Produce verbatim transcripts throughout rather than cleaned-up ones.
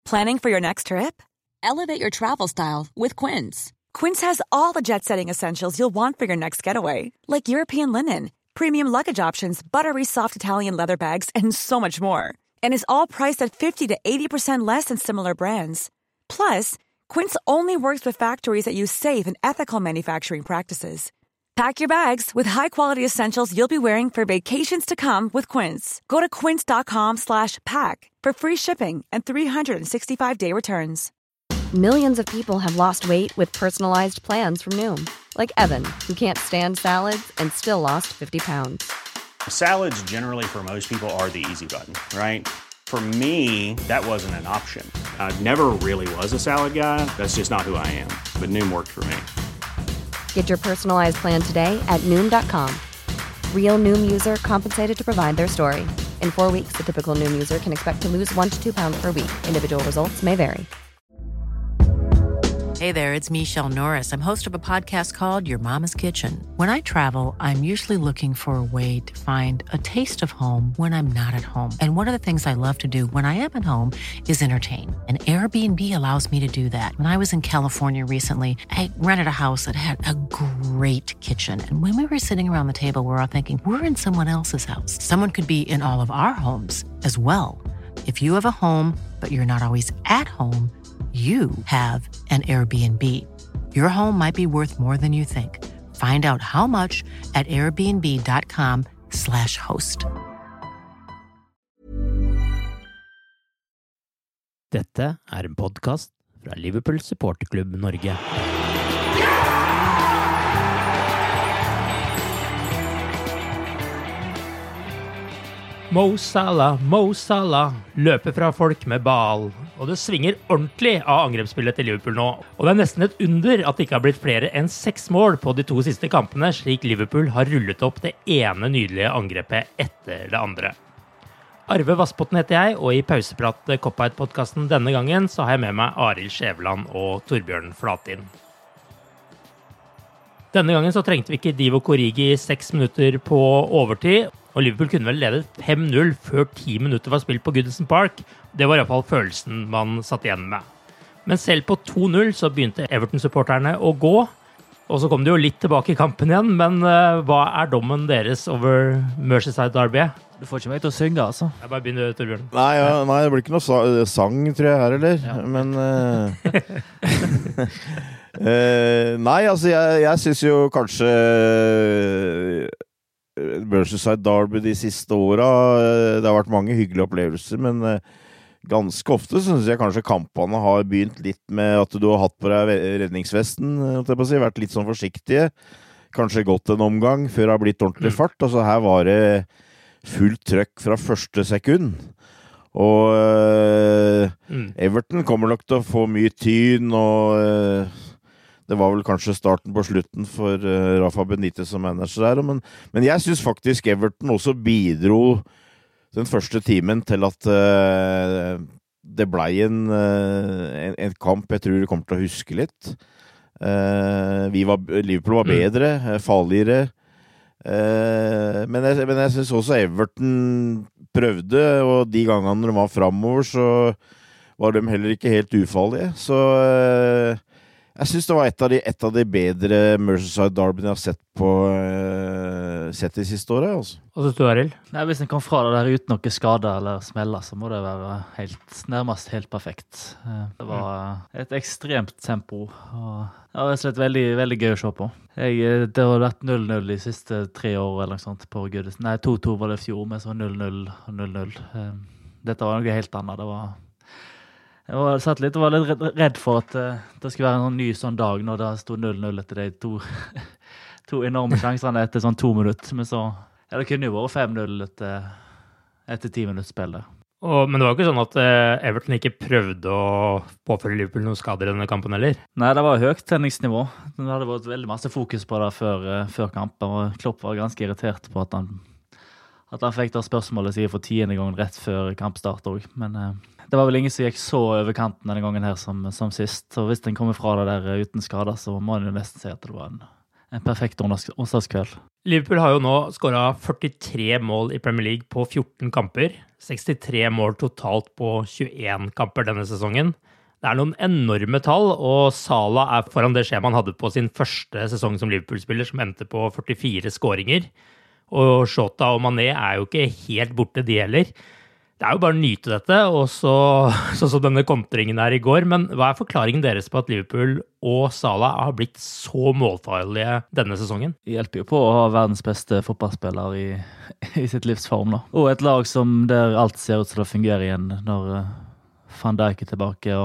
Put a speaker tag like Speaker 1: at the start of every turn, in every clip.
Speaker 1: Planning for your next trip? Elevate your travel style with Quince. Quince has all the jet-setting essentials you'll want for your next getaway, like European linen, premium luggage options, buttery soft Italian leather bags, and so much more. And is all priced at fifty to eighty percent less than similar brands. Plus, Quince only works with factories that use safe and ethical manufacturing practices. Pack your bags with high-quality essentials you'll be wearing for vacations to come with Quince. Go to quince.com slash pack for free shipping and three sixty-five day returns.
Speaker 2: Millions of people have lost weight with personalized plans from Noom. Like Evan, who can't stand salads and still lost fifty pounds.
Speaker 3: Salads generally for most people are the easy button, right? For me, that wasn't an option. I never really was a salad guy. That's just not who I am. But Noom worked for me.
Speaker 2: Get your personalized plan today at Noom dot com. Real Noom user compensated to provide their story. In four weeks, the typical Noom user can expect to lose one to two pounds per week. Individual results may vary.
Speaker 4: Hey there, it's Michelle Norris. I'm host of a podcast called Your Mama's Kitchen. When I travel, I'm usually looking for a way to find a taste of home when I'm not at home. And one of the things I love to do when I am at home is entertain. And Airbnb allows me to do that. When I was in California recently, I rented a house that had a great kitchen. And when we were sitting around the table, we were all thinking, we're in someone else's house. Someone could be in all of our homes as well. If you have a home, but you're not always at home, you have an Airbnb. Your home might be worth more than you think. Find out how much at airbnb.com slash host.
Speaker 5: Dette er en podcast fra Liverpool Supporterklubb Norge. Mo Salah, Mo Salah løper fra folk med ball, og det svinger ordentlig av angrepsspillet til Liverpool nå. Og det er nesten et under at det ikke har blitt flere enn seks mål på de to siste kampene, slik Liverpool har rullet opp det ene nydelige angrepet etter det andre. Arve Vassbotten heter jeg, og i pauseprat Cop-Out-podcasten denne gangen så har jeg med meg Arild Skjæveland og Torbjørn Flatin. Denne gangen så trengte vi ikke Divock Origi i seks minutter på overtid, og Liverpool kunne vel lede fem null før ti minutter var spilt på Goodison Park. Det var i hvert fall følelsen man satt igjen med. Men selv på to null så begynte Everton-supporterne å gå, og så kom de jo litt tilbake i kampen igjen, men uh, hva er dommen deres over Merseyside Derby?
Speaker 6: Du får ikke meg til å synge, altså.
Speaker 5: Jeg bare begynner, Torbjørn.
Speaker 7: Nei, ja, nei, det blir ikke noe sa- sang, tror jeg, her, eller? Ja. Men... Uh, uh, nei, altså, jeg, jeg synes jo kanskje... Merseyside Derby de siste årene, det har vært mange hyggelige opplevelser, men ganske ofte synes jeg kanskje kampene har begynt litt med at du har hatt på deg redningsvesten, på å si, vært litt sånn forsiktige, kanskje gått en omgang før det har blitt ordentlig fart, altså her var det fullt trøkk fra første sekund, og uh, mm. Everton kommer nok til å få mye tyn, og uh, det var vel kanskje starten på slutten for uh, Rafa Benitez som manager der, men, men jeg synes faktisk Everton også bidro den første timen til at uh, det ble en, uh, en, en kamp jeg tror vi kommer til å huske litt. Uh, vi var, Liverpool var bedre, mm. farligere, uh, men, jeg, men jeg synes også Everton prøvde, og de gangene de var fremover så var de heller ikke helt ufarlige, så... Uh, Jeg synes det var et av de, et av de bedre Merseyside Derby jeg har sett på uh, sett de siste året, altså.
Speaker 5: Hva synes du, Arild?
Speaker 6: Nei, hvis en kom fra det der uten noe skader eller smeller, så må det være helt, nærmest helt perfekt. Det var et ekstremt tempo, og det var slett veldig, veldig gøy å se på. Jeg, det har vært null null de siste tre år eller noe sånt på Goodison. Nei, to to var det i fjor, men så null null og null null. Dette var noe helt annet, det var... Jeg var, satt litt, og var litt redd for at uh, det skulle være en ny sånn dag når det stod null null etter de to, to enorme sjansene etter sånn to minutter. Men så, ja, det kunne jo vært fem null etter, etter ti minutter spill der.
Speaker 5: Og, men det var ikke sånn at uh, Everton ikke prøvde å påføre Liverpool noen skader i denne kampen, eller?
Speaker 6: Nei, det var høyt tenningsnivå. Det hadde vært veldig masse fokus på det før, uh, før kampen, og Klopp var ganske irritert på at han, at han fikk da spørsmålet sikkert for tiende gang rett før kampstart også. Men... Uh, Det var vel ingen som gikk så over kanten denne gangen her som, som sist. Og hvis den kommer fra det der uten skader, så må en jo nesten si at det var en, en perfekt onsdagskveld.
Speaker 5: Liverpool har jo nå skåret førtitre mål i Premier League på fjorten kamper. sekstitre mål totalt på tjueen kamper denne sesongen. Det er noen enorme tall, og Salah er foran det skjemaet han hadde på sin første sesong som Liverpool-spiller, som endte på førtifire skåringer. Og Jota og Mané er jo ikke helt borte, de heller. Det er jo bare å nyte dette, og så, så, så denne kontringen her i går. Men hva er forklaringen deres på at Liverpool og Salah har blitt så målfarlige denne sesongen?
Speaker 6: Det hjelper jo på å ha verdens beste fotballspiller i, i sitt livsform, da. Og et lag som der alt ser ut til å fungere igjen når uh, Van Dijk er tilbake,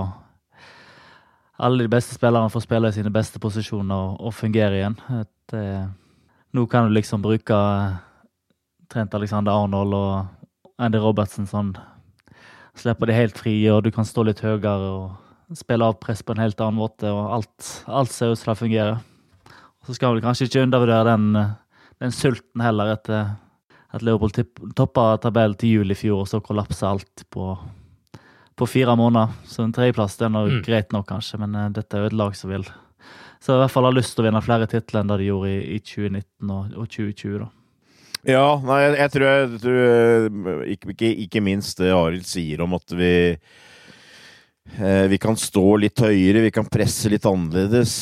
Speaker 6: og alle de beste spillerne får spille i sine beste posisjoner og, og fungere igjen. Et, uh, nå kan du liksom bruke uh, Trent Alexander-Arnold og Andy Robertson, sånn, slipper de helt fri, og du kan stå litt høyere og spille av press på en helt annen måte, og alt, alt ser ut til å fungere. Og så skal vi kanskje ikke undervurdere den, den sulten heller, etter at Liverpool toppet tabellen til jul i fjor, og så kollapset alt på, på fire måneder. Så en tredjeplass, det er nok mm. greit nok kanskje, men uh, dette er jo et lag som vil. Så i hvert fall har lyst til å vinne flere titler enn det de gjorde i, i tjue nitten og, og tjue tjue da.
Speaker 7: Ja, nei, jeg, jeg tror, jeg, tror ikke, ikke, ikke minst det Arild sier om at vi eh, vi kan stå litt høyere, vi kan presse litt annerledes,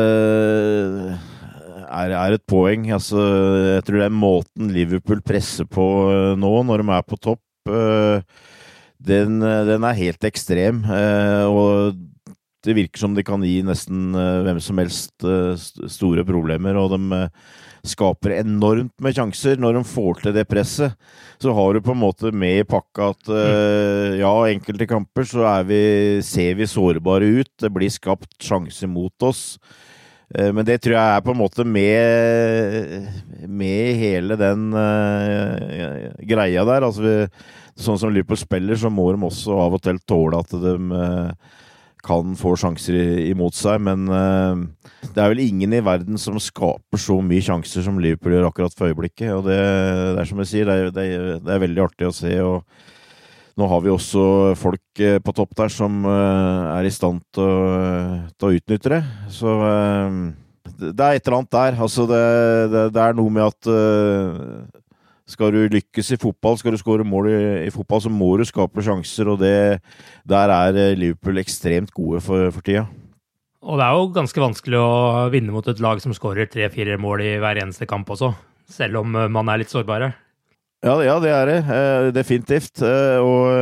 Speaker 7: eh, er, er et poeng. Altså, jeg tror det er måten Liverpool presser på nå, når de er på topp, eh, den, den er helt ekstrem, eh, og det virker som de kan gi nesten eh, hvem som helst eh, store problemer, og de eh, skaper enormt med sjanser når de får til det presset. Så har du på en måte med i pakka at uh, ja, enkelte kamper så er vi, ser vi sårbare ut. Det blir skapt sjanser mot oss. Uh, men det tror jeg er på en måte med, med hele den uh, greia der. Altså vi, sånn som Liverpool spiller, så må de også av og til tåle at de uh, kan få sjanser imot seg, men uh, det er vel ingen i verden som skaper så mye sjanser som Liverpool gjør akkurat for øyeblikket, og det, det er som jeg sier, det er, det, er, det er veldig artig å se, og nå har vi også folk uh, på topp der som uh, er i stand til å, til å utnytte det, så uh, det, det er et eller annet der, altså det, det, det er noe med at uh, skal du lykkes i fotball, skal du skåre mål i, i fotball, så må du skape sjanser, og det, der er Liverpool ekstremt gode for, for tida.
Speaker 5: Og det er jo ganske vanskelig å vinne mot et lag som skårer tre-fire mål i hver eneste kamp også, selv om man er litt sårbare.
Speaker 7: Ja, ja det er det, eh, definitivt. Eh, og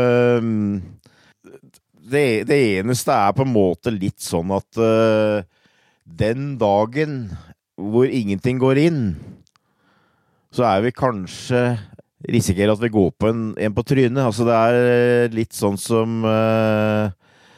Speaker 7: eh, det, det eneste er på en måte litt sånn at eh, den dagen hvor ingenting går inn, så er vi kanskje risikerer at vi går på en, en på trynet. Altså det er litt sånn som uh,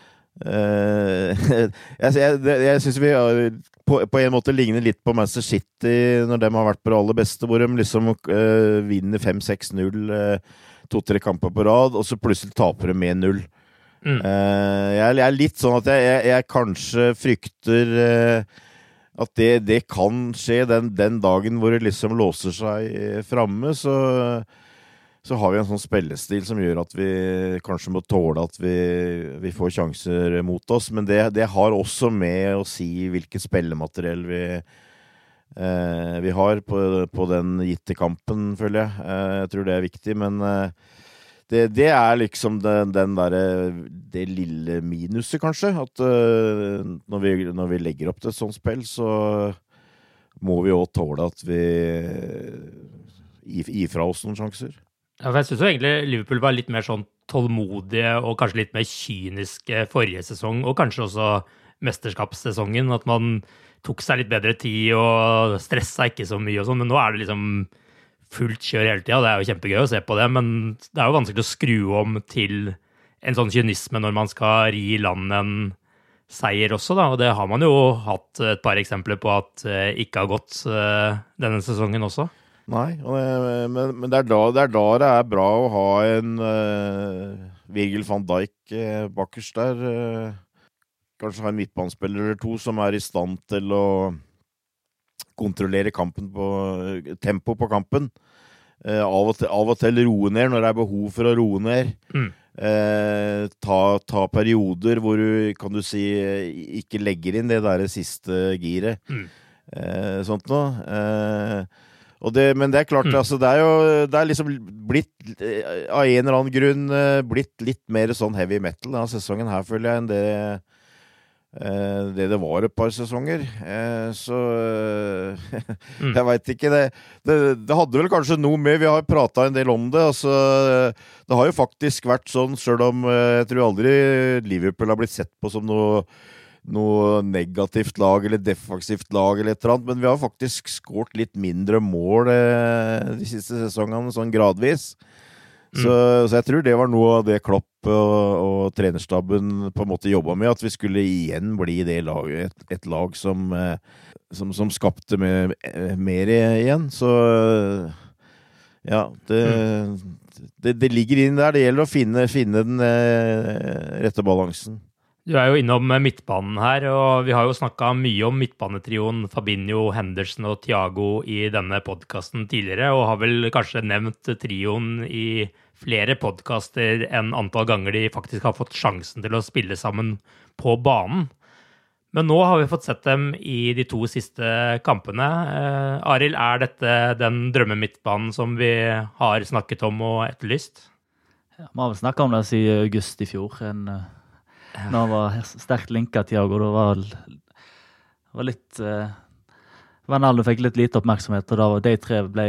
Speaker 7: uh, jeg, jeg, jeg synes vi på, på en måte ligner litt på Manchester City når de har vært på det aller beste, hvor de liksom uh, vinner fem seks null uh, to-tre kamper på rad, og så plutselig taper de med null. Mm. Uh, jeg, jeg er litt sånn at jeg, jeg, jeg kanskje frykter uh, at det, det kan skje den, den dagen hvor det liksom låser seg fremme, så, så har vi en sånn spillestil som gjør at vi kanskje må tåle at vi, vi får sjanser mot oss, men det, det har også med å si hvilket spillemateriell vi, eh, vi har på, på den gitte kampen, føler jeg. Eh, jeg tror det er viktig, men eh, Det, det er liksom den, den der, det lille minuset, kanskje. At uh, når, vi, når vi legger opp til et sånt spill, så må vi også tåle at vi gir fra oss noen sjanser.
Speaker 5: Ja, for jeg synes jo egentlig Liverpool var litt mer sånn tålmodige og kanskje litt mer kyniske forrige sesong, og kanskje også mesterskapssesongen, at man tok seg litt bedre tid og stresset ikke så mye og sånn, men nå er det liksom fullt kjør hele tiden, det er jo kjempegøy å se på det, men det er jo vanskelig å skru om til en sånn kynisme når man skal ri land en seier også, da, og det har man jo hatt et par eksempler på at uh, ikke har gått uh, denne sesongen også.
Speaker 7: Nei, det, men, men det, er da, det er da det er bra å ha en uh, Virgil van Dijk uh, bakerst der, uh, kanskje ha en midtbanespiller eller to som er i stand til å kontrollere kampen på tempo på kampen. Eh, av, og til, av og til roe ned når det er behov for å roe ned. Mm. Eh, ta, ta perioder hvor du, kan du si, ikke legger inn det der siste giret. Mm. eh, sånt nå. Eh, og det, men det er klart, mm. altså, det er jo det er liksom blitt, eh, av en eller annen grunn, eh, blitt litt mer sånn heavy metal denne sesongen her, føler jeg, enn det Eh, det det var et par sesonger eh, så eh, mm. jeg vet ikke det, det, det hadde vel kanskje noe med, vi har pratet en del om det altså, det har jo faktisk vært sånn selv om eh, jeg tror aldri Liverpool har blitt sett på som noe, noe negativt lag eller defensivt lag eller et eller annet, men vi har faktisk skåret litt mindre mål eh, de siste sesongene, sånn gradvis. Så, mm. så jeg tror det var noe av det Klopp og, og trenerstaben på en måte jobbet med, at vi skulle igjen bli det laget, et, et lag som, som, som skapte med, mer igjen. Så ja, det, mm. det, det ligger inn der. Det gjelder å finne, finne den eh, rette balansen.
Speaker 5: Du er jo innom midtbanen her, og vi har jo snakket mye om midtbanetrioen Fabinho, Henderson og Thiago i denne podcasten tidligere, og har vel kanskje nevnt trioen i flere podcaster enn antall ganger de faktisk har fått sjansen til å spille sammen på banen. Men nå har vi fått sett dem i de to siste kampene. Eh, Arild, er dette den drømmemidtbanen som vi har snakket om og etterlyst?
Speaker 6: Ja, vi har vel snakket om det siden august i fjor, en når han var sterkt linket Thiago, da var det var litt eh, Ronaldo fikk litt lite oppmerksomhet, og da var de tre ble,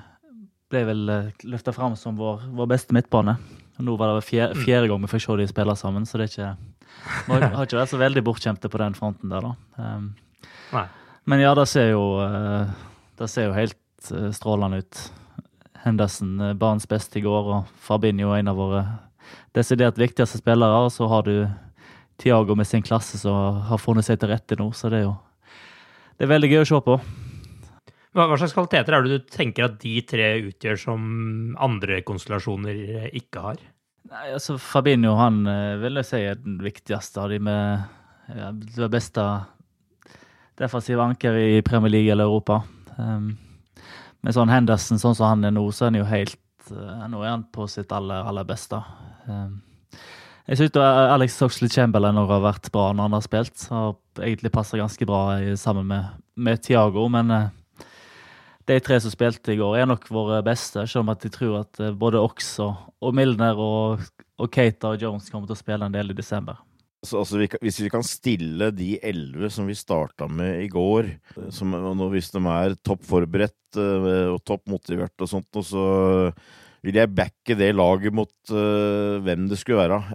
Speaker 6: ble vel løftet frem som vår, vår beste midtbane. Og nå var det fjerde, fjerde gang vi fikk se de spille sammen, så det er ikke, vi har ikke vært så veldig bortkjemte på den fronten der da. Um,
Speaker 5: Nei.
Speaker 6: Men ja, det ser jo, uh, det ser jo helt uh, strålende ut. Henderson, uh, banens beste i går, og Fabinho er en av våre desidert viktigste spillere, og så har du Thiago med sin klasse som har funnet seg til rette nå, så det er jo det er veldig gøy å se på.
Speaker 5: Hva, hva slags kvaliteter er det du tenker at de tre utgjør som andre konstellasjoner ikke har?
Speaker 6: Nei, altså Fabinho, han vil jeg si er den viktigste av de med ja, det beste defensive anker i Premier League eller Europa. Um, med sånn Henderson, sånn som han er nå, så er han jo helt uh, nå er han på sitt aller, aller beste. Um, Jeg synes at Alex Oxlade-Chamberlain har vært bra når han har spilt, og egentlig passer ganske bra sammen med, med Thiago, men uh, de tre som spilte i går er nok våre beste, selv om at jeg tror at uh, både Ox og, og Milner og, og Keita og Jones kommer til å spille en del i desember.
Speaker 7: Altså, altså vi kan, hvis vi kan stille de elleve som vi startet med i går, som, og hvis de er topp forberedt uh, og topp motivert og sånt, og så vil jeg backe det laget mot uh, hvem det skulle være.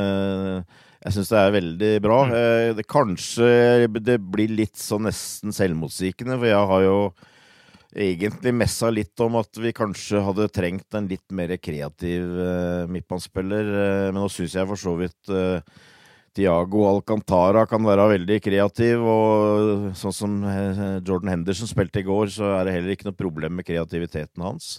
Speaker 7: Uh, jeg synes det er veldig bra. Uh, det, kanskje det blir litt så nesten selvmotsigende, for jeg har jo egentlig messet litt om at vi kanskje hadde trengt en litt mer kreativ uh, midtbanespiller, uh, men nå synes jeg for så vidt uh, Thiago Alcantara kan være veldig kreativ, og sånn som uh, Jordan Henderson spilte i går, så er det heller ikke noe problem med kreativiteten hans.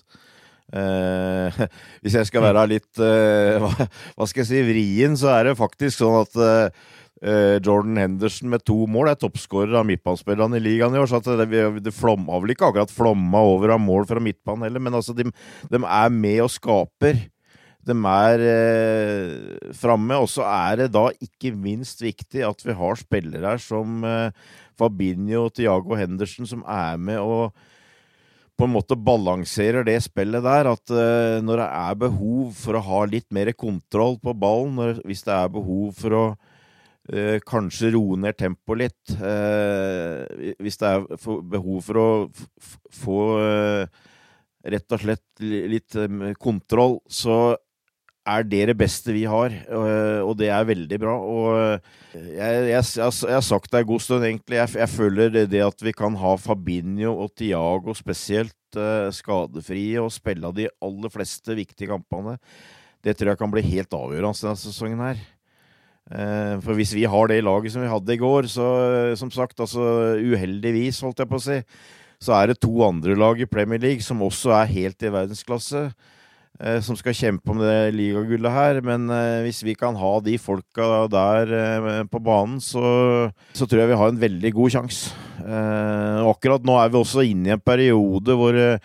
Speaker 7: Uh, hvis jeg skal være litt uh, hva, hva skal jeg si, vrien, så er det faktisk sånn at uh, Jordan Henderson med to mål er toppskårer av midtbanespillerne i ligaen i år, så at det, det flom, har vel ikke akkurat flomma over av mål fra midtbanen heller, men altså de, de er med og skaper, de er uh, fremme, og så er det da ikke minst viktig at vi har spillere her som uh, Fabinho og Thiago Henderson som er med og på en måte balanserer det spillet der, at uh, når det er behov for å ha litt mer kontroll på ballen, når, hvis det er behov for å uh, kanskje roe ned tempo litt, uh, hvis det er for, behov for å f- få uh, rett og slett litt um, kontroll, så er det det beste vi har, uh, og det er veldig bra, og uh, jeg, jeg, jeg, jeg har sagt det en god stund egentlig, jeg, jeg føler det, det at vi kan ha Fabinho og Thiago spesielt uh, skadefrie og spille de aller fleste viktige kampene, det tror jeg kan bli helt avgjørende denne sesongen her. Uh, for hvis vi har det laget som vi hadde i går, så uh, som sagt, altså uheldigvis holdt jeg på å si, så er det to andre lag i Premier League som også er helt i verdensklasse, som skal kjempe om det ligagullet her, men eh, hvis vi kan ha de folka der eh, på banen, så, så tror jeg vi har en veldig god sjans. Eh, akkurat nå er vi også inne i en periode hvor eh,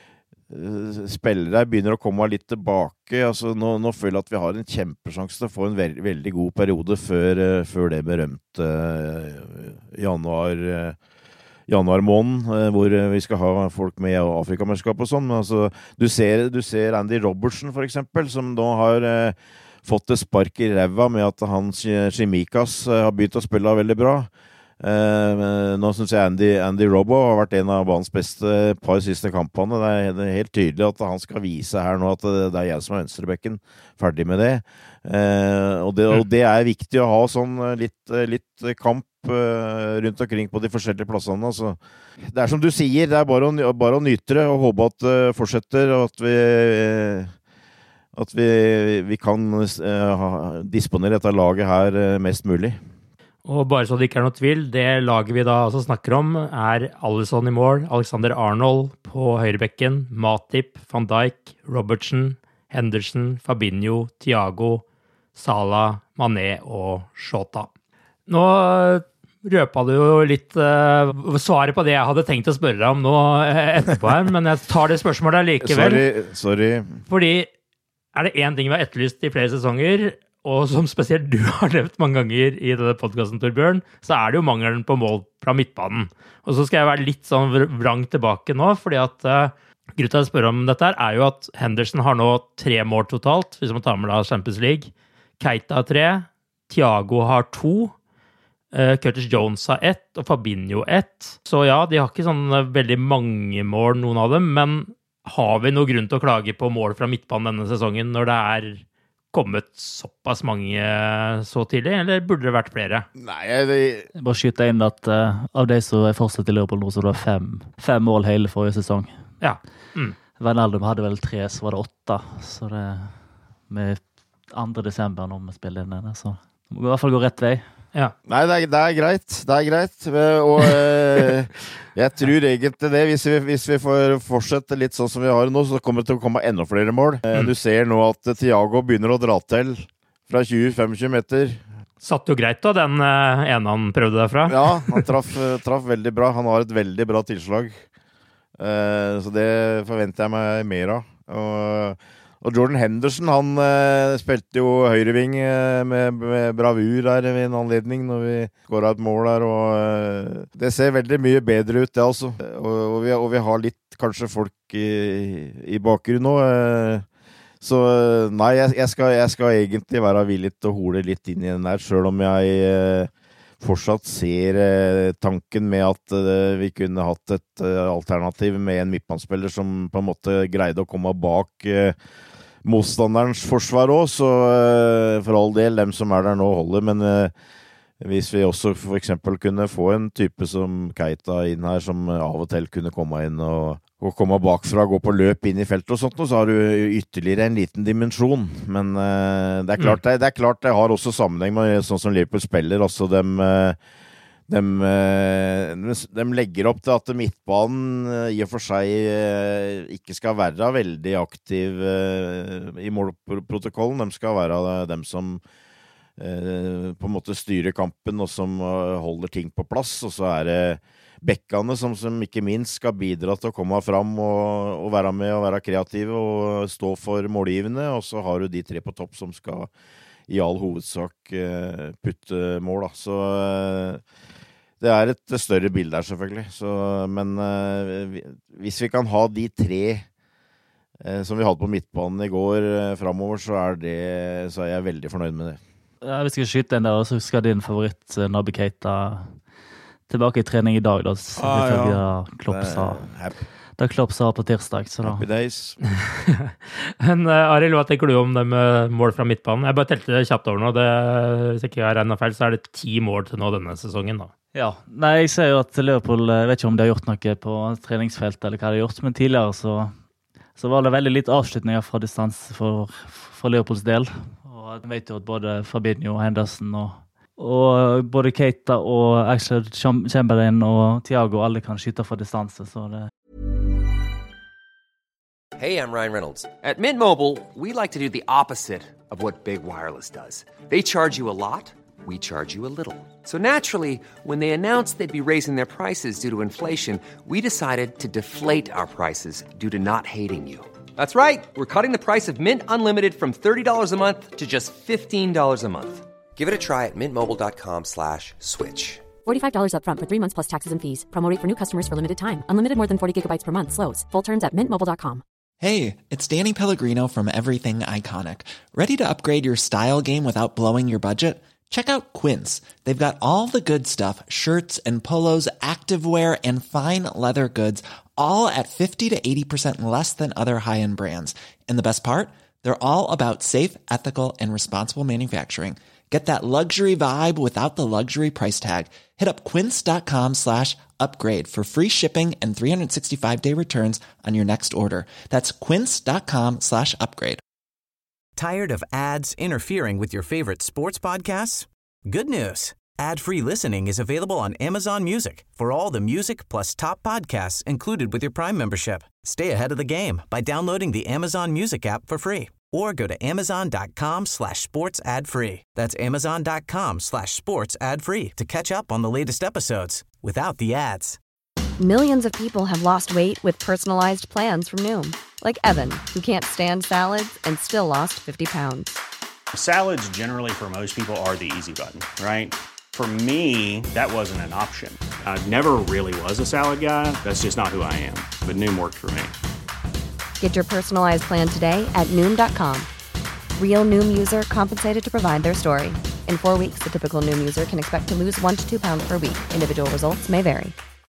Speaker 7: spillere begynner å komme litt tilbake. Altså, nå, nå føler jeg at vi har en kjempesjans til å få en veld, veldig god periode før, eh, før det berømte eh, januar, eh, januar måned, hvor vi skal ha folk med i Afrikamesterskap og sånn. Men altså, du ser, du ser Andy Robertson for eksempel, som nå har eh, fått et spark i ræva med at hans Chimikas eh, har begynt å spille veldig bra. Eh, nå synes jeg Andy, Andy Robbo har vært en av banens beste par siste kampene. Det er, det er helt tydelig at han skal vise her nå at det, det er jeg som er venstrebekken. Ferdig med det. Eh, og det. Og det er viktig å ha sånn litt, litt kamp rundt omkring på de forskjellige plassene. Altså, det er som du sier, det er bare å, bare å nyte det og håpe at det fortsetter, og at vi, at vi, vi kan uh, disponere dette laget her uh, mest mulig.
Speaker 5: Og bare så det ikke er noe tvil, det laget vi da altså snakker om er Alisson i mål, Alexander Arnold på høyrebekken, Matip, Van Dijk, Robertson, Henderson, Fabinho, Thiago, Salah, Mané og Jota. Nå røpa du jo litt uh, svaret på det jeg hadde tenkt å spørre deg om nå uh, etterpå her, men jeg tar det spørsmålet likevel.
Speaker 7: Sorry, sorry.
Speaker 5: Fordi er det en ting vi har etterlyst i flere sesonger, og som spesielt du har nevnt mange ganger i denne podcasten, Torbjørn, så er det jo mangelen på mål fra midtbanen. Og så skal jeg være litt sånn vrang tilbake nå, fordi at uh, grunnen til å spørre om dette her er jo at Henderson har nå tre mål totalt, hvis man tar med da Champions League. Keita har tre, Thiago har to, Uh, Curtis Jones har ett, og Fabinho ett. Så ja, de har ikke sånn uh, veldig mange mål, noen av dem, men har vi noe grunn til å klage på mål fra midtbanen denne sesongen når det er kommet såpass mange uh, så tidlig, eller burde det vært flere?
Speaker 7: Nei, det...
Speaker 6: Jeg bare skyter inn at uh, av de som er fortsatt i Liverpool nå, så det var fem, fem mål hele forrige sesong.
Speaker 5: Ja. Mm.
Speaker 6: Wijnaldum hadde vel tre, så var det åtte, så det med andre desember når vi spiller inn denne, så det må i hvert fall gå rett vei.
Speaker 5: Ja.
Speaker 7: Nei, det er, det er greit, det er greit, og eh, jeg tror egentlig det, hvis vi, hvis vi får fortsette litt sånn som vi har nå, så kommer det til å komme enda flere mål. Mm. Du ser nå at Thiago begynner å dra til fra tjue til tjuefem meter.
Speaker 5: Satt jo greit da, den uh, ene han prøvde derfra.
Speaker 7: Ja, han traff, traff veldig bra, han har et veldig bra tilslag, uh, så det forventer jeg meg mer av. Og Og Jordan Henderson, han eh, spilte jo høyreving eh, med, med bravur der ved en anledning når vi skåret et mål der, og eh, det ser veldig mye bedre ut det altså. Og, og, vi, og vi har litt kanskje folk i, i bakgrunnen nå. Eh, så nei, jeg, jeg, skal, jeg skal egentlig være villig til å hole litt inn i den der, selv om jeg eh, fortsatt ser eh, tanken med at eh, vi kunne hatt et eh, alternativ med en midtbanespiller som på en måte greide å komme bak eh, motstanderens forsvar også, så uh, for all del, dem som er der nå holder, men uh, hvis vi også for eksempel kunne få en type som Keita inn her, som av og til kunne komme inn og, og komme bakfra, gå på løp inn i feltet og sånt, og så har du ytterligere en liten dimensjon, men uh, det, er klart, mm. det, det er klart det har også sammenheng med sånn som Liverpool spiller, altså dem... Uh, De, de legger opp til at midtbanen i og for seg ikke skal være veldig aktiv i målprotokollen. De skal være dem som på en måte styrer kampen og som holder ting på plass. Og så er det bekkene som, som ikke minst skal bidra til å komme fram og, og være med og være kreative og stå for målgivende. Og så har du de tre på topp som skal i all hovedsak putte mål. Da. Så det er et større bilde her selvfølgelig, så, men uh, hvis vi kan ha de tre uh, som vi hadde på midtbanen i går uh, fremover, så er, det, så er jeg veldig fornøyd med det.
Speaker 6: Ja, vi skal skyte en der, og så skal din favoritt uh, Naby Keita tilbake i trening i dag, da. Ah, ja. Klopp sa, da Klopp sa på tirsdag. Så da.
Speaker 7: Happy days.
Speaker 5: Men uh, Arild, hva tenker du om det med mål fra midtbanen? Jeg bare telte det kjapt over nå, det, hvis ikke jeg har regnet feil, så er det ti mål til nå denne sesongen da.
Speaker 6: Ja, nei, jeg ser jo at Liverpool, jeg vet ikke om de har gjort noe på treningsfeltet eller hva de har gjort, men tidligere så, så var det veldig litt avslutninger fra distanse for, for Liverpools del. Og jeg vet jo at både Fabinho, Henderson og, og både Keita og Axel Chamberlain og Thiago alle kan skyte fra distanse, så det...
Speaker 8: Hey, I'm Ryan Reynolds. At Mint Mobile, we like to do the opposite of what Big Wireless does. They charge you a lot. We charge you a little. So naturally, when they announced they'd be raising their prices due to inflation, we decided to deflate our prices due to not hating you. That's right. We're cutting the price of Mint Unlimited from thirty dollars a month to just fifteen dollars a month. Give it a try at mintmobile.com slash switch.
Speaker 9: forty-five dollars up front for three months plus taxes and fees. Promo rate for new customers for limited time. Unlimited more than forty gigabytes per month. Slows full terms at mint mobile dot com.
Speaker 10: Hey, it's Danny Pellegrino from Everything Iconic. Ready to upgrade your style game without blowing your budget? Check out Quince. They've got all the good stuff, shirts and polos, activewear, and fine leather goods, all at fifty to eighty percent less than other high-end brands. And the best part? They're all about safe, ethical, and responsible manufacturing. Get that luxury vibe without the luxury price tag. Hit up quince.com slash upgrade for free shipping and three sixty-five day returns on your next order. That's quince.com slash upgrade.
Speaker 11: Tired of ads interfering with your favorite sports podcasts? Good news. Ad-free listening is available on Amazon Music for all the music plus top podcasts included with your Prime membership. Stay ahead of the game by downloading the Amazon Music app for free or go to amazon.com slash sports ad free. That's amazon.com slash sports ad free to catch up on the latest episodes without the ads.
Speaker 2: Millions of people have lost weight with personalized plans from Noom. Like Evan, who can't stand salads and still lost fifty pounds.
Speaker 3: Salads generally for most people are the easy button, right? For me, that wasn't an option. I never really was a salad guy. That's just not who I am. But Noom worked for me.
Speaker 2: Get your personalized plan today at Noom dot com. Real Noom user compensated to provide their story. In four weeks, the typical Noom user can expect to lose one to two pounds per week. Individual results may vary.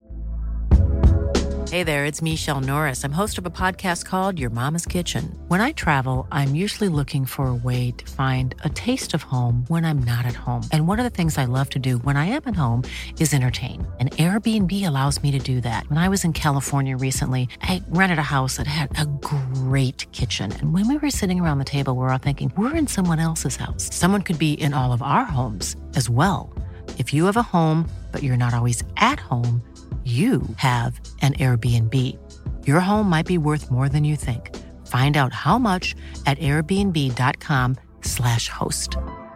Speaker 4: Hey there, it's Michelle Norris. I'm host of a podcast called Your Mama's Kitchen. When I travel, I'm usually looking for a way to find a taste of home when I'm not at home. And one of the things I love to do when I am at home is entertain. And Airbnb allows me to do that. When I was in California recently, I rented a house that had a great kitchen. And when we were sitting around the table, we were all thinking, we're in someone else's house. Someone could be in all of our homes as well. If you have a home, but you're not always at home, you have an Airbnb. Your home might be worth more than you think. Find out how much at airbnb.com slash host.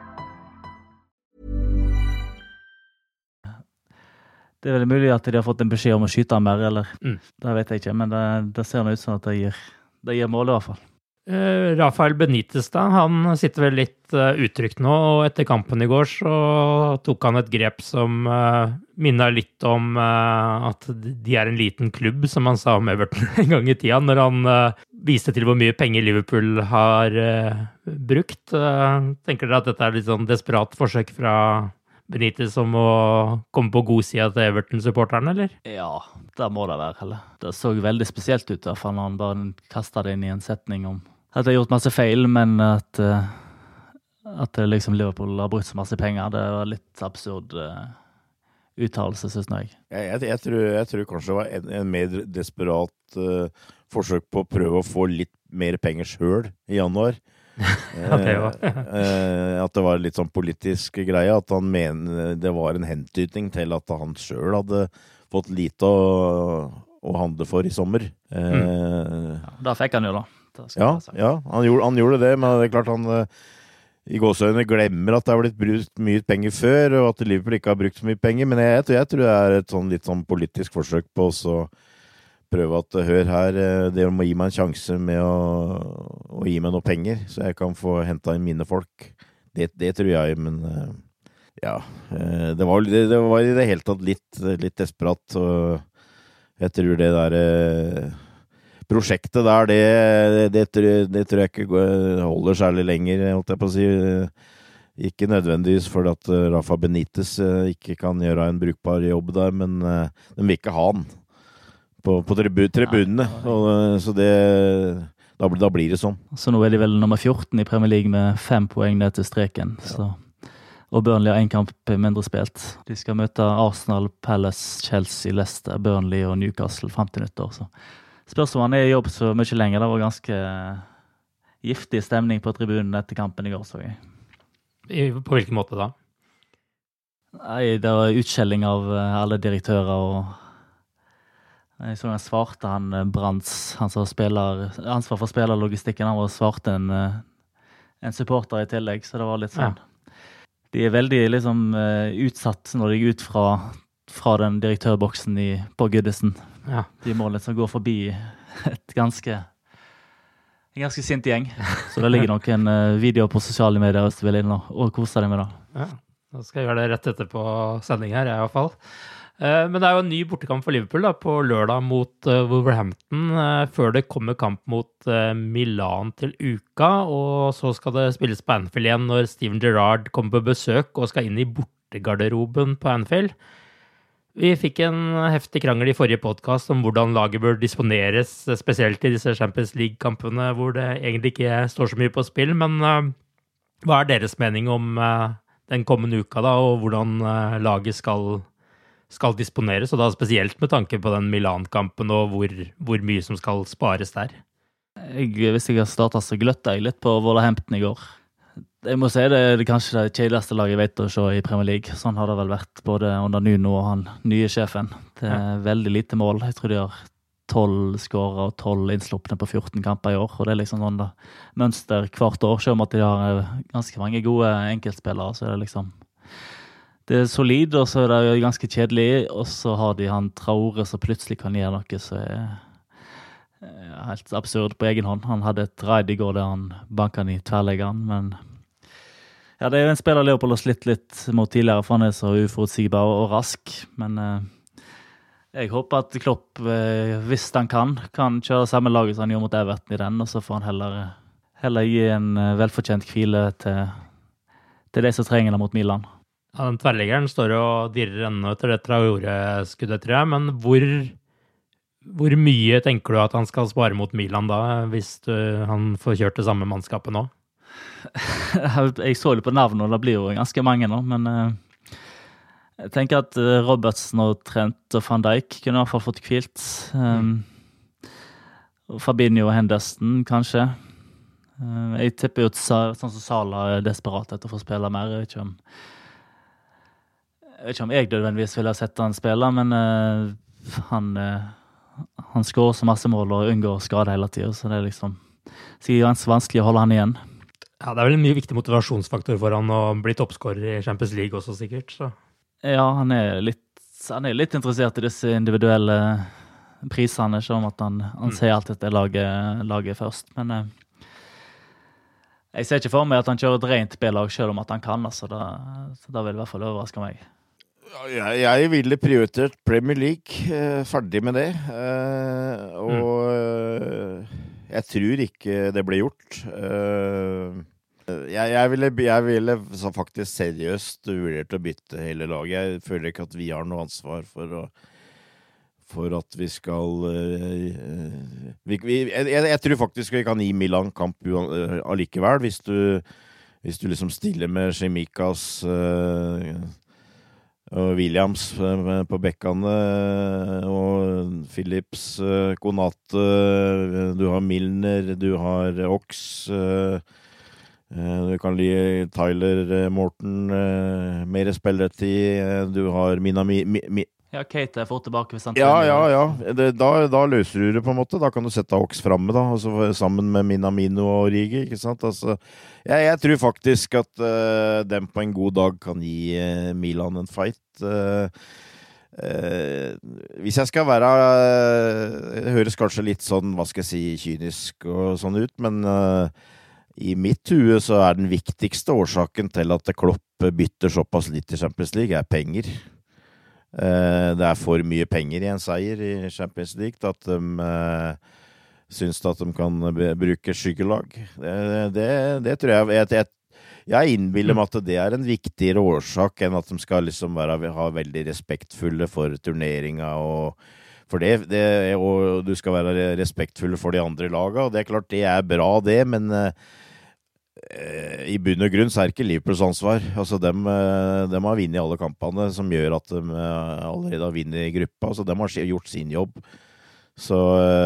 Speaker 6: Det er vel mulig at de har fått en beskjed om å skyte mer, eller
Speaker 5: Mm.
Speaker 6: det vet jeg ikke, men det, det ser ut som at det gir, det gir mål i hvert fall.
Speaker 5: Uh, Rafael Benitez da, han sitter vel litt uh, utrygt nå, og etter kampen i går så tok han et grep som uh, minnet litt om uh, at de er en liten klubb, som han sa om Everton en gang i tida, når han uh, viste til hvor mye penger Liverpool har uh, brukt. Uh, tenker dere at dette er litt sånn desperat forsøk fra Benitez om å komme på god sida til Everton-supporterne, eller?
Speaker 6: Ja, det må det være, heller. Det så veldig spesielt ut, i hvert fall, når han bare kastet det inn i en setning om at de har gjort masse feil, men at, uh, at liksom Liverpool har brukt så masse penger. Det var litt absurd uh, uttalelse, synes jeg.
Speaker 7: Jeg, jeg, jeg, tror, jeg tror kanskje det var en, en mer desperat uh, forsøk på å prøve å få litt mer penger selv i januar.
Speaker 5: Ja, det var.
Speaker 7: uh, at det var litt sånn politisk greie, at han mener det var en hentytning til at han selv hadde fått lite å, å handle for i sommer. Uh,
Speaker 6: mm. Ja, da fikk han jo da.
Speaker 7: Ja, ja han, gjorde, han gjorde det, men det er klart han uh, i gåsøyne glemmer at det har blitt brukt mye penger før, og at Liverpool ikke har brukt så mye penger, men jeg, jeg tror det er et sånn, litt sånn politisk forsøk på å prøve at, hør her, det må gi meg en sjanse med å, å gi meg noe penger, så jeg kan få hentet inn mine folk. Det, det tror jeg, men uh, ja, uh, det, var, det, det var i det hele tatt litt, litt desperat, og jeg tror det der... Uh, prosjektet der, det, det, det, det tror jeg ikke holder særlig lenger, holdt jeg på å si. Ikke nødvendigvis for at Rafa Benitez ikke kan gjøre en brukbar jobb der, men de vil ikke ha han på, på tribu, tribunene. Og, så det, da, da blir det sånn.
Speaker 6: Så nå er de vel nummer fjorten i Premier League med fem poeng ned til streken. Ja. Så. Og Burnley har en kamp mindre spilt. De skal møte Arsenal, Palace, Chelsea, Leicester, Burnley og Newcastle frem til nyttår, så spørs om han er i jobb så mye lenger. Det var ganske giftig stemning på tribunen etter kampen i går, så jeg.
Speaker 5: I, på hvilken måte da?
Speaker 6: Nei, det var utskjelling av alle direktører, og jeg så han svarte han Brands, han som spiller, ansvar for spillerlogistikken, han var svarte en, en supporter i tillegg, så det var litt sånn. Ja. De er veldig liksom utsatt når de går ut fra, fra den direktørboksen i, på Goodison. Ja. De målene som går forbi et ganske en ganske sint gjeng. Så det ligger nok en video på sosiale medier hvis du vil inn og, og kose deg med det.
Speaker 5: Ja. Da skal jeg gjøre det rett etter på sending her, i hvert fall. Men det er jo en ny bortekamp for Liverpool da, på lørdag mot Wolverhampton, før det kommer kamp mot Milan til uka, og så skal det spilles på Anfield igjen når Steven Gerrard kommer på besøk og skal inn i bortegarderoben på Anfield. Vi fikk en heftig krangel i forrige podcast om hvordan laget bør disponeres, spesielt i disse Champions League-kampene hvor det egentlig ikke står så mye på spill, men hva er deres mening om den kommende uka da, og hvordan laget skal skal disponeres, og da spesielt med tanke på den Milan-kampen og hvor, hvor mye som skal spares der.
Speaker 6: Jeg, hvis jeg har startet, så gløtta jeg litt på Wolverhampton i går. Jeg må si det er kanskje det kjedeligste laget jeg vet å se i Premier League. Sånn har det vel vært både under Nuno og han nye sjefen. Det er ja. veldig lite mål. Jeg tror de har tolv skårer og tolv innsluppne på fjorten kamper i år, og det er liksom sånn da, mønster hvert år, selv om at de har ganske mange gode enkeltspillere, så er det liksom det er solid, og så er det ganske kjedelig, og så har de han Traore som plutselig kan gjøre noe, så er helt absurd på egen hånd. Han hadde et raid i går der han banket han i tverrleggeren, men ja, det er jo en spiller Leopold har slitt litt mot tidligere, for han er så uforutsigbar og rask, men eh, jeg håper at Klopp, eh, hvis han kan, kan kjøre samme laget som han gjorde mot Everton i den, og så får han heller, heller gi en velfortjent hvile til, til de som trenger det mot Milan.
Speaker 5: Ja, den tverrleggeren står og dirrer ennå etter det Traore-skuddet, tror jeg, men hvor, hvor mye tenker du at han skal spare mot Milan da, hvis du, han får kjørt det samme mannskapet nå?
Speaker 6: Jeg så det på navnet, og det blir jo ganske mange nå, men uh, jeg tenker at uh, Robertson og Trent og Van Dijk kunne i hvert fall fått kvilt. Um, og Fabinho og Henderson, kanskje. Uh, jeg tipper jo at sånn som Salah er desperat etter å få spille mer, jeg vet ikke om Jeg vet ikke om jeg nødvendigvis ville ha sett han spille, men uh, han, uh, han skårer så masse mål og unngår skade hele tiden, så det er liksom sikkert ganske vanskelig å holde han igjen.
Speaker 5: Ja, det er vel en mye viktig motivasjonsfaktor for han å bli toppskårer i Champions League også sikkert. Så.
Speaker 6: Ja, han er, litt, han er litt interessert i disse individuelle prisene, ikke om at han, han mm. ser alt dette laget, laget først, men uh, jeg ser ikke for meg at han kjører et rent B-lag selv om at han kan, altså, da, så da vil det i hvert fall overraske meg.
Speaker 7: Jeg, jeg ville prioritert Premier League, eh, ferdig med det, eh, og eh, jeg tror ikke det ble gjort. Eh, jeg, jeg, ville, jeg ville så faktisk seriøst vurdert å bytte hele laget. Jeg føler ikke at vi har noe ansvar for, å, for at vi skal... Eh, vi, vi, jeg, jeg tror faktisk vi kan gi Milan kamp allikevel, hvis du, hvis du liksom stiller med Chemikas... Eh, og Williams på bekkene, og Phillips, Konate, du har Milner, du har Ox, du kan li Tyler Morton, mer spilletid, du har Minami... Mi, mi.
Speaker 6: Ja, Kate er fort tilbake hvis han
Speaker 7: Ja, ja, ja. Det, da, da løser du det på en måte. Da kan du sette Ox fremme da, altså, sammen med Minamino og Origi, ikke sant? Altså, jeg, jeg tror faktisk at uh, dem på en god dag kan gi uh, Milan en fight. Uh, uh, hvis jeg skal være uh, det høres kanskje litt sånn, hva skal jeg si, kynisk og sånn ut, men uh, i mitt hue så er den viktigste årsaken til at Klopp bytter såpass litt i Champions League er penger. Uh, det er for mye penger i en seier i Champions League at de uh, syns at de kan bruke skyggelag. Det, det, det tror jeg jeg, jeg, jeg innbiller meg at det er en viktigere årsak enn at de skal liksom være, ha veldig respektfulle for turneringa og for det, det, og du skal være respektfulle for de andre laga, og det er klart det er bra det, men uh, i bunn og grunn så er ikke Liverpools ansvar. Altså, dem, dem har vunnet alle kampene som gjør at de allerede har vunnet i gruppa. Altså, dem har gjort sin jobb. Så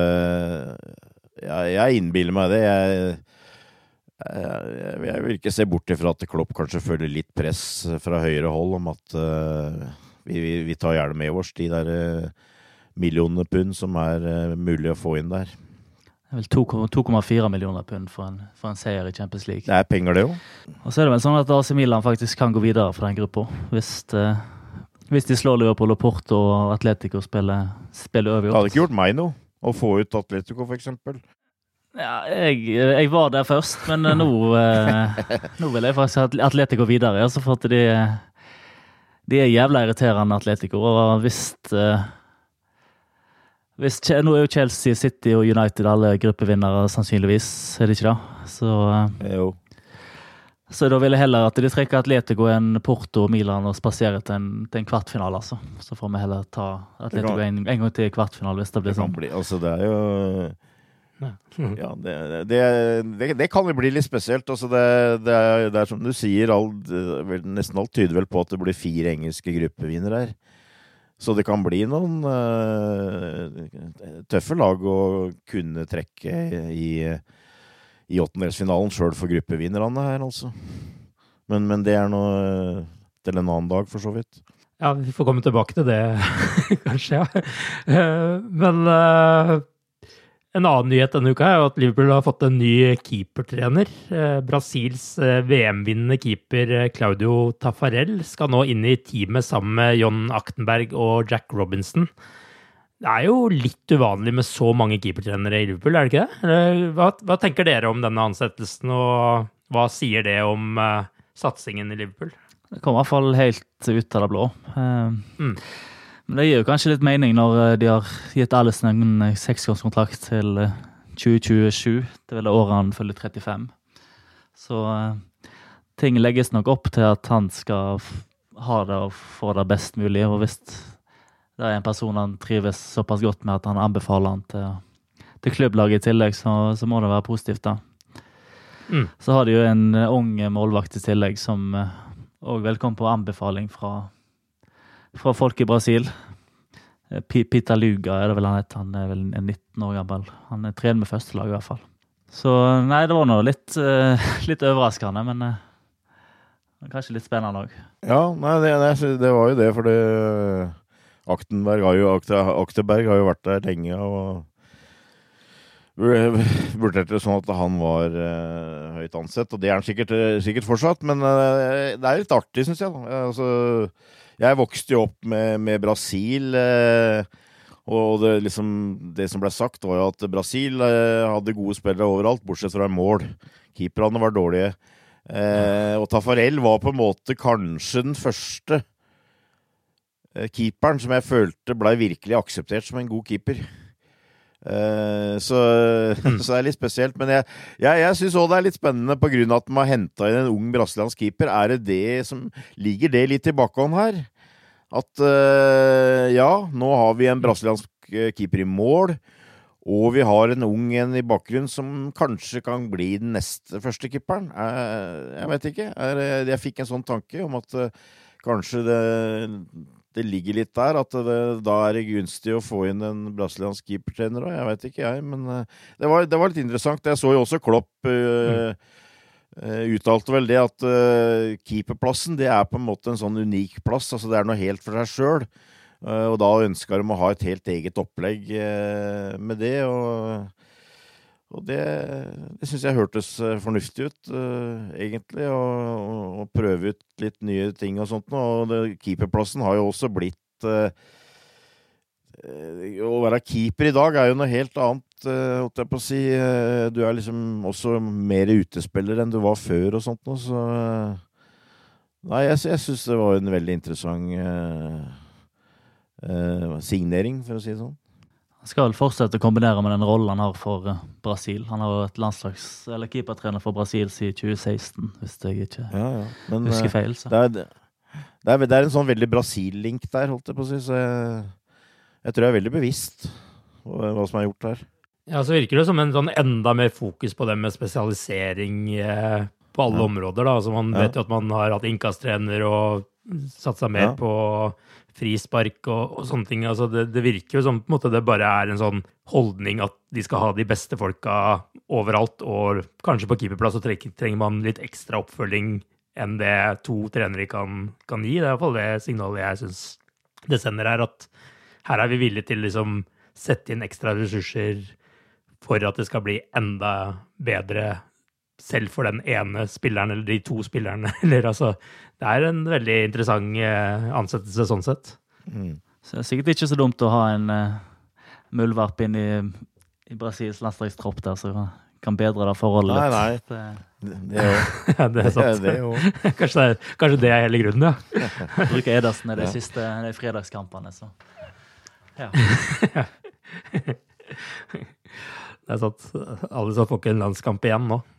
Speaker 7: jeg, jeg innbiller meg det. Jeg, jeg, jeg vil ikke se bort ifra at Klopp kanskje føler litt press fra høyre hold om at uh, vi, vi tar gjerne med oss de der uh, millioner pund som er uh, mulig å få inn der.
Speaker 6: Det er vel to komma fire millioner pund for en, for en seier i Champions League.
Speaker 7: Det er penger det jo.
Speaker 6: Og så er det vel sånn at A C Milan faktisk kan gå videre for den gruppa. Hvis, uh, hvis de slår Liverpool og Porto og Atletico spiller, spiller øvrig.
Speaker 7: Det hadde ikke gjort meg noe å få ut Atletico for eksempel.
Speaker 6: Ja, jeg, jeg var der først, men uh, nå, uh, nå vil jeg faktisk ha Atletico videre. Ja, så for at de, de er jævla irriterende Atletico, og hvis, uh, hvis nå er jo Chelsea, City og United alle gruppevinnere sannsynligvis, er det ikke det? Så, uh,
Speaker 7: jo.
Speaker 6: Så da vil jeg heller at de trekker Atletico enn Porto og Milan og spaserer til en, til en kvartfinale, altså. Så får vi heller ta Atletico kan, en, en gang til kvartfinale hvis det blir det sånn.
Speaker 7: Bli, altså det er jo... Ja, det, det, det, det kan jo bli litt spesielt. Altså det, det, er, det er som du sier, alt, nesten alt tyder vel på at det blir fire engelske gruppevinnere her. Så det kan bli noen uh, tøffe lag å kunne trekke i, i åttendelsfinalen selv for gruppevinnerne her, altså. Men, men det er noe til en annen dag, for så vidt.
Speaker 5: Ja, vi får komme tilbake til det, kanskje, ja. Uh, men... Uh En annen nyhet denne uka er jo at Liverpool har fått en ny keepertrener. Eh, Brasils eh, V M-vinnende keeper eh, Claudio Taffarel skal nå inn i teamet sammen med John Achtenberg og Jack Robinson. Det er jo litt uvanlig med så mange keepertrenere i Liverpool, er det ikke det? Eller, hva, hva tenker dere om denne ansettelsen, og hva sier det om eh, satsingen i Liverpool?
Speaker 6: Det kommer i hvert fall helt ut av det blå. Uh,
Speaker 5: mm.
Speaker 6: Men det gir jo kanskje litt mening når de har gitt Alisson en seksårskontrakt til tjue tjuesju. Det er vel året han følger trettifem. Så uh, ting legges nok opp til at han skal ha det og få det best mulig. Og hvis det er en person han trives såpass godt med at han anbefaler han til, til klubblaget i tillegg, så, så må det være positivt da.
Speaker 5: Mm.
Speaker 6: Så har de jo en ung målvakt i tillegg som også vel kom på anbefaling fra fra folk i Brasil. P- Peter Luga er det vel han heter. Han er vel nitten år gammel. Han er trener med første lag i hvert fall. Så nei, det var noe litt, uh, litt overraskende, men uh, kanskje litt spennende også.
Speaker 7: Ja, nei, det, det, det var jo det, for det Achtenberg har jo, Achterberg har jo vært der lenge, og vurderte det sånn at han var uh, høyt ansett, og det er han sikkert, sikkert fortsatt, men uh, det er litt artig, synes jeg. Da. Altså, jeg vokste jo opp med, med Brasil, uh, og det, liksom, det som ble sagt var jo at Brasil uh, hadde gode spillere overalt, bortsett fra mål. Keeperne var dårlige. Uh, og Taffarel var på en måte kanskje den første uh, keeperen som jeg følte ble virkelig akseptert som en god keeper. Uh, så, mm. så det er litt spesielt, men jeg, jeg, jeg synes også det er litt spennende på grunn av at man har hentet inn en ung brasiliansk keeper. Er det det som ligger det litt i bakhånd her? At uh, ja, nå har vi en brasiliansk keeper i mål, og vi har en ung en i bakgrunn som kanskje kan bli den neste første keeperen. Uh, jeg vet ikke, er, jeg fikk en sånn tanke om at uh, kanskje det det ligger litt der, at det, da er det gunstig å få inn en brasiliansk keepertrener, og jeg vet ikke jeg, men uh, det, var, det var litt interessant. Jeg så jo også Klopp uh, uh, uttalte vel det at uh, keeperplassen, det er på en måte en sånn unik plass, altså det er noe helt for seg selv, uh, og da ønsker de å ha et helt eget opplegg uh, med det, og Og det, det synes jeg hørtes fornuftig ut, uh, egentlig, å prøve ut litt nye ting og sånt. Og det, keeperplassen har jo også blitt... Uh, uh, å være keeper i dag er jo noe helt annet, uh, holdt jeg på å si. Uh, du er liksom også mer utespiller enn du var før og sånt. Så, uh, nei, jeg, jeg synes det var en veldig interessant uh, uh, signering, for å si det sånn.
Speaker 6: Han skal vel fortsette å kombinere med den rollen han har for Brasil. Han har jo et landslags, eller keepertrener for Brasil siden tjue seksten, hvis jeg ikke
Speaker 7: ja, ja. Men,
Speaker 6: husker feil. Så.
Speaker 7: Det, er, det, er, det er en sånn veldig Brasil-link der, holdt jeg på å si, så jeg, jeg tror jeg er veldig bevisst hva, hva som er gjort her.
Speaker 5: Ja, så virker det som en sånn enda mer fokus på det med spesialisering eh, på alle ja. områder da. Altså man ja. vet jo at man har hatt innkasttrener og satset mer ja. på frispark og, og sånne ting. Altså det, det virker jo som på en måte det bare er en sånn holdning at de skal ha de beste folka overalt, og kanskje på keeperplass så trenger, trenger man litt ekstra oppfølging enn det to trenere kan, kan gi. Det er i hvert fall det signalet jeg synes det sender her, at her er vi villige til liksom sette inn ekstra ressurser for at det skal bli enda bedre selv for den ene spilleren, eller de to spillerne. Eller, altså, det er en veldig interessant eh, ansettelse sånn sett.
Speaker 6: Mm. Så det er sikkert ikke så dumt å ha en uh, muldvarp inn i, i Brasils landslagstropp der, så kan bedre det forholdet
Speaker 7: Nei,
Speaker 6: litt.
Speaker 7: nei. Det, det er jo.
Speaker 5: Ja, det er sant.
Speaker 7: Det er jo.
Speaker 5: kanskje, det er, kanskje det er hele grunnen, ja.
Speaker 6: Jeg bruker Edersen i de
Speaker 7: Ja.
Speaker 6: siste de fredagskampene, så. Ja.
Speaker 5: Det er sant. Alle som får ikke en landskamp igjen nå.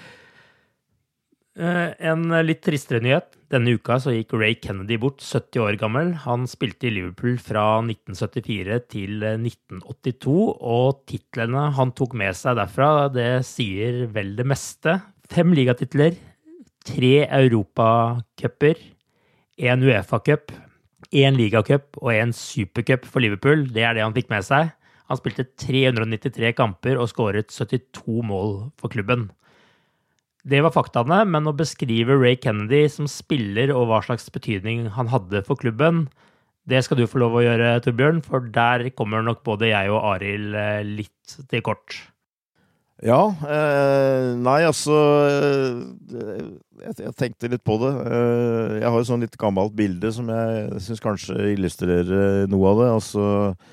Speaker 5: Eh, En litt tristere nyhet. Denne uka så gikk Ray Kennedy bort, sytti år gammel. Han spilte i Liverpool fra nitten syttifire til nitten åttito, og titlene han tok med seg derfra, det sier vel det meste. Fem ligatitler, tre Europacuper, en UEFA-cup, en ligacup og en supercup for Liverpool. Det er det han fikk med seg. Han spilte tre hundre nittitre kamper og skåret syttito mål for klubben. Det var faktaene, men å beskrive Ray Kennedy som spiller og hva slags betydning han hadde for klubben, det skal du få lov å gjøre, Torbjørn, for der kommer nok både jeg og Arild litt til kort.
Speaker 7: Ja, eh, nei, altså eh, jeg, jeg tenkte litt på det. Eh, jeg har jo sånn litt gammelt bilde som jeg synes kanskje illustrerer noe av det. Altså,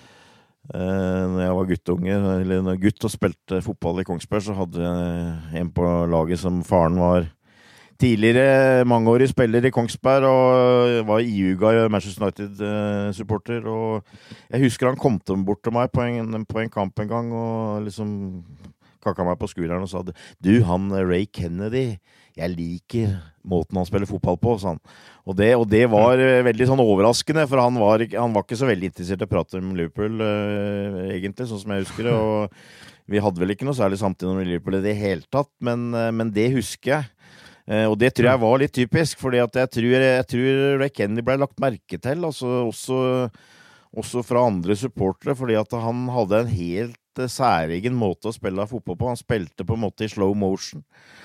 Speaker 7: eh, når jeg var guttunge, eller når gutt og spilte fotball i Kongsberg, så hadde jeg en på laget som faren var tidligere mangeårig spiller i Kongsberg, og var iuga Manchester United-supporter, og jeg husker han kom til bort til meg på en, på en kamp en gang, og liksom kakka meg på skulderen og sa, du, han Ray Kennedy, jeg liker måten han spiller fotball på, sa han. Og det, og det var veldig sånn overraskende, for han var, han var ikke så veldig interessert i å prate om Liverpool, uh, egentlig, sånn som jeg husker det, og vi hadde vel ikke noe særlig samtidig med Liverpool i det hele tatt, men, uh, men det husker jeg. Uh, og det tror jeg var litt typisk, fordi at jeg tror, jeg tror Ray Kennedy ble lagt merke til, altså også, også fra andre supportere, fordi at han hadde en helt særegen måte å spille fotball på. Han spilte på en måte i slow motion.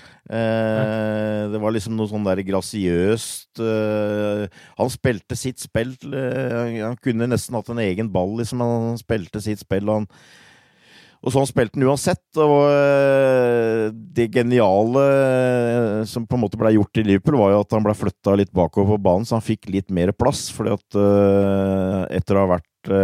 Speaker 7: Eh, det var liksom noe sånn der grasiøst. Eh, han spilte sitt spill. Eh, han kunne nesten hatt en egen ball, liksom. Han spilte sitt spill, og han Og sånn spilte han uansett, og det geniale som på en måte ble gjort i Liverpool var jo at han ble flyttet litt bakover på banen, så han fikk litt mer plass, fordi at etter å ha vært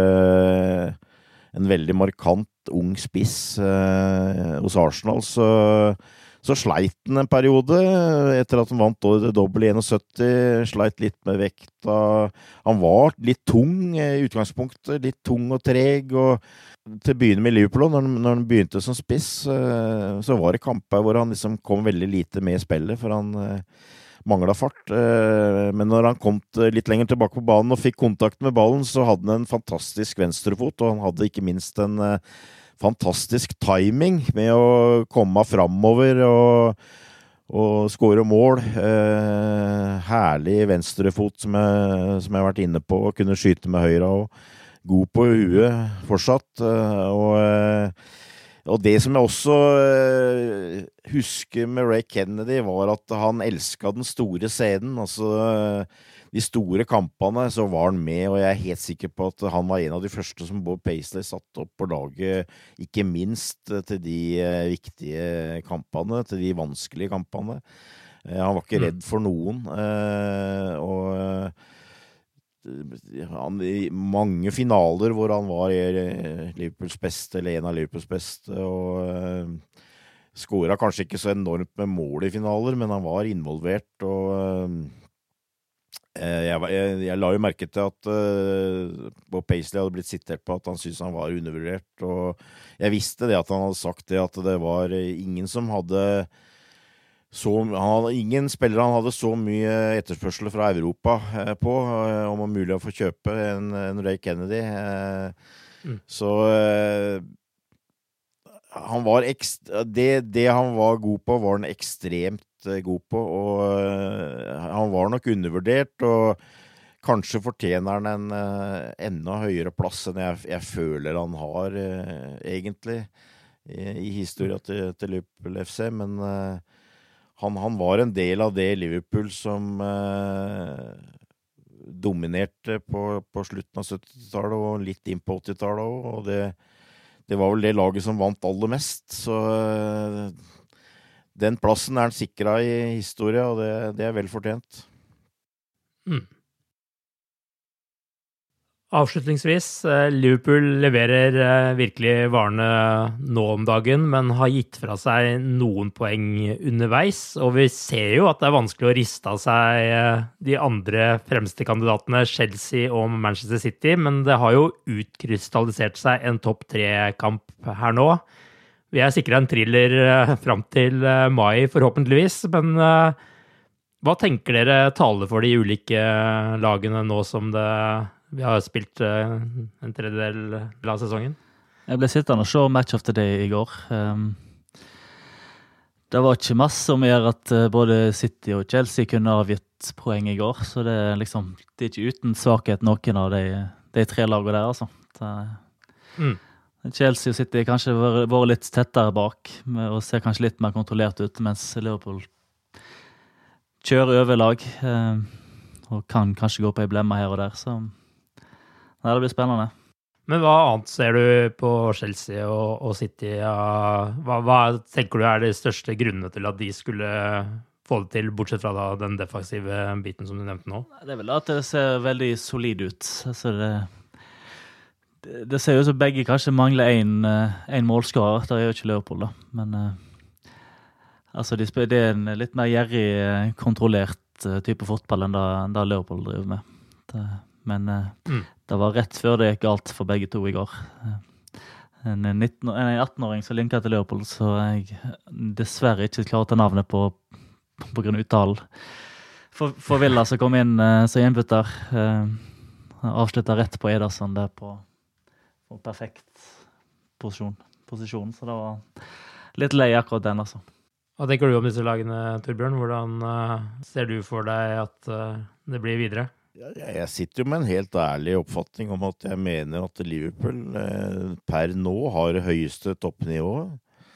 Speaker 7: en veldig markant ung spiss hos Arsenal, så, så sleit han en periode, etter at han vant det dobbelt i syttién, sleit litt med vekta. Han var litt tung i utgangspunktet, litt tung og treg, og til å begynne med Liverpool, når, når han begynte som spiss, så var det kamper hvor han liksom kom veldig lite med i spillet, for han manglet fart. Men når han kom litt lenger tilbake på banen og fikk kontakt med ballen, så hadde han en fantastisk venstrefot, og han hadde ikke minst en fantastisk timing med å komme fremover og, og skåre mål. Herlig venstrefot som jeg, som jeg har vært inne på, og kunne skyte med høyre og god på huet fortsatt, og, og det som jeg også husker med Ray Kennedy var at han elsket den store scenen, altså de store kampene, så var han med, og jeg er helt sikker på at han var en av de første som Bob Paisley satt opp på laget, ikke minst til de viktige kampene, til de vanskelige kampene. Han var ikke redd for noen, og han, i mange finaler hvor han var Liverpools beste, eller en av Liverpools beste, og uh, skåret kanskje ikke så enormt med mål i finaler, men han var involvert, og uh, jeg, jeg, jeg la jo merke til at uh, Bob Paisley hadde blitt sitert på at han syntes han var undervurdert, og jeg visste det at han hadde sagt det, at det var ingen som hadde Så, han hadde, ingen spillere han hadde så mye etterspørsel fra Europa eh, på, eh, om det var mulig å få kjøpe en, en Ray Kennedy. Eh, mm. Så eh, han var ekst, det, det han var god på, var han ekstremt eh, god på, og eh, han var nok undervurdert, og kanskje fortjener han en eh, enda høyere plass enn jeg, jeg føler han har, eh, egentlig, i, i historien til, til Liverpool F C, men eh, Han, han var en del av det Liverpool som eh, dominerte på, på slutten av syttitallet og litt inn på åttitallet også, og det, det var vel det laget som vant aller mest, så eh, den plassen er han sikret i historien, og det, det er vel fortjent.
Speaker 5: Mm. Avslutningsvis, Liverpool leverer virkelig varene nå om dagen, men har gitt fra seg noen poeng underveis, og vi ser jo at det er vanskelig å riste av seg de andre fremste kandidatene, Chelsea og Manchester City, men det har jo utkrystallisert seg en topp tre-kamp her nå. Vi er sikret en thriller frem til mai, forhåpentligvis, men hva tenker dere taler for de ulike lagene nå som det vi har spilt uh, en tredjedel av sesongen?
Speaker 6: Jeg ble sittende og se Match of the Day i går. Um, det var ikke masse om å gjøre at uh, både City og Chelsea kunne avgitt poeng i går, så det er liksom, det er ikke uten svakhet noen av de, de tre lagene der, altså. Det, mm. Chelsea og City kanskje var, var litt tettere bak, og ser kanskje litt mer kontrollert ut, mens Liverpool kjører over lag, uh, og kan kanskje gå på en blemma her og der, så Nei, det blir spennende.
Speaker 5: Men hva annet ser du på Chelsea og, og City? Ja, hva, hva tenker du er de største grunnene til at de skulle få det til, bortsett fra da, den defensive biten som du nevnte nå?
Speaker 6: Det er vel at det ser veldig solid ut. Altså det, det, det ser jo ut som begge kanskje mangler en, en målskårer. Det er jo ikke Liverpool, da. Men altså, de spiller, det er en litt mer gjerrig, kontrollert type fotball enn da, da Liverpool driver med. Det, men mm. det var rett før det gikk alt for begge to i går. En, nitten, en atten-åring som linket til Liverpool, så jeg dessverre ikke klarer å ta navnet på, på grunn av uttalen. For, for Villa som kom inn uh, som innbytter, uh, avsluttet rett på Ederson der på, på perfekt posisjon, posisjon, så det var litt lei akkurat den, altså.
Speaker 5: Hva tenker du om disse lagene, Torbjørn? Hvordan uh, ser du for deg at uh, det blir videre?
Speaker 7: Jeg sitter jo med en helt ærlig oppfatning om at jeg mener at Liverpool eh, per nå har det høyeste toppnivået.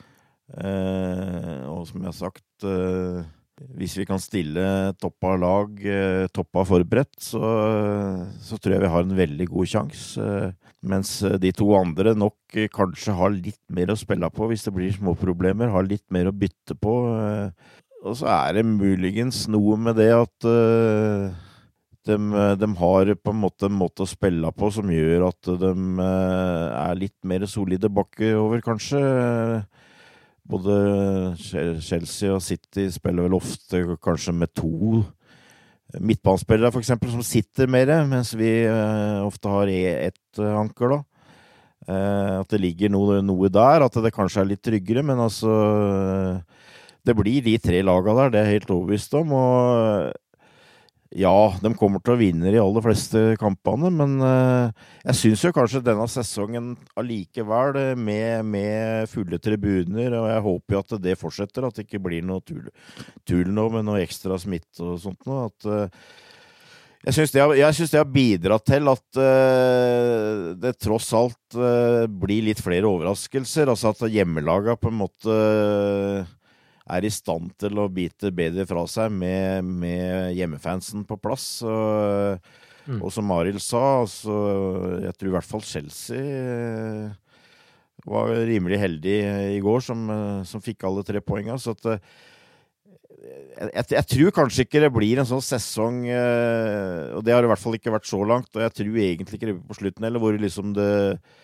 Speaker 7: Eh, og som jeg har sagt, eh, hvis vi kan stille toppa lag, eh, toppa forberedt, så, så tror jeg vi har en veldig god sjanse. Eh, mens de to andre nok eh, kanskje har litt mer å spille på hvis det blir små problemer, har litt mer å bytte på. Eh, og så er det muligens noe med det at eh, De, de har på en måte en måte å spille på som gjør at de er litt mer solide bakover, kanskje. Både Chelsea og City spiller vel ofte kanskje med to midtbanespillere, for eksempel, som sitter mer, mens vi ofte har ett anker, da. At det ligger noe, noe der, at det kanskje er litt tryggere, men altså det blir de tre lagene der, det er jeg helt overbevist om, og ja, de kommer til å vinne de aller fleste kampene, men uh, jeg synes jo kanskje denne sesongen allikevel med, med fulle tribuner, og jeg håper jo at det fortsetter, at det ikke blir noe tull, tull nå med noe ekstra smitt og sånt nå. At, uh, jeg synes det har, jeg synes det har bidratt til at uh, det tross alt uh, blir litt flere overraskelser, altså at hjemmelaget på en måte uh, er i stand til å bite bedre fra seg med, med hjemmefansen på plass. Og, mm. og som Arild sa, altså, jeg tror i hvert fall Chelsea var rimelig heldig i går som, som fikk alle tre poengene. Så at, jeg, jeg tror kanskje ikke det blir en sånn sesong, og det har i hvert fall ikke vært så langt, og jeg tror egentlig ikke det på slutten, eller hvor liksom det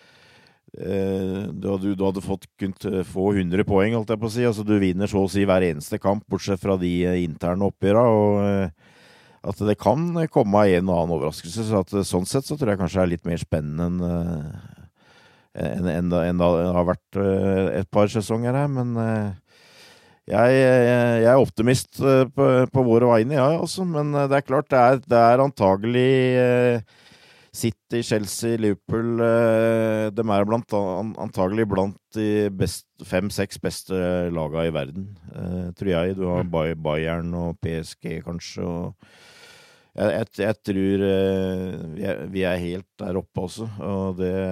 Speaker 7: Du hadde, du hadde fått kunnet få hundre poeng, holdt jeg på å si. Altså, du vinner så å si hver eneste kamp, bortsett fra de interne oppgjørene, og at det kan komme en og annen overraskelse. Så at, sånn sett så tror jeg kanskje det er litt mer spennende enn en, en, en det har vært et par sesonger her. Men jeg, jeg er optimist på, på våre vegne, ja, altså. Men det er klart, det er, det er antagelig City, Chelsea, Liverpool, de er blant, antagelig blant de best, fem-seks beste lagene i verden, tror jeg. Du har Bayern og P S G kanskje, og jeg, jeg, jeg tror vi er, vi er helt der oppe også, og det,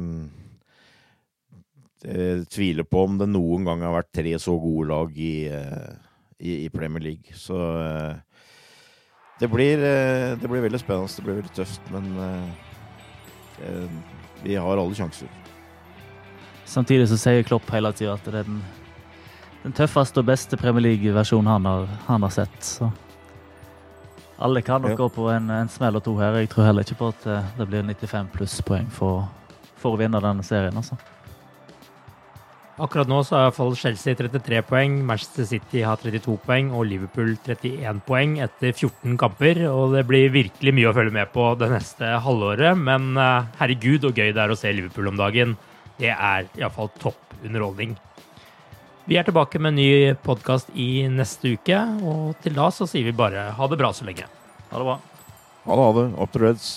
Speaker 7: jeg tviler på om det noen gang har vært tre så gode lag i, i, i Premier League, så Det blir, det blir veldig spennende, det blir veldig tøft, men uh, vi har alle sjanser.
Speaker 6: Samtidig så sier Klopp hele tiden at det er den, den tøffeste og beste Premier League-versjonen han har, han har sett. Så. Alle kan nok
Speaker 7: Ja.
Speaker 6: gå på en, en smell og to her. Jeg tror heller ikke på at eh, det blir nittifem pluss poeng for, for å vinne denne serien, altså.
Speaker 5: Akkurat nå så har i hvert fall Chelsea trettitre poeng, Manchester City har trettito poeng og Liverpool trettien poeng etter fjorten kamper, og det blir virkelig mye å følge med på det neste halvåret, men uh, herregud og gøy det er å se Liverpool om dagen. Det er i hvert fall topp underholdning. Vi er tilbake med en ny podcast i neste uke, og til da så sier vi bare ha det bra så lenge.
Speaker 6: Ha det bra.
Speaker 7: Ha det, ha det. Up to Reds.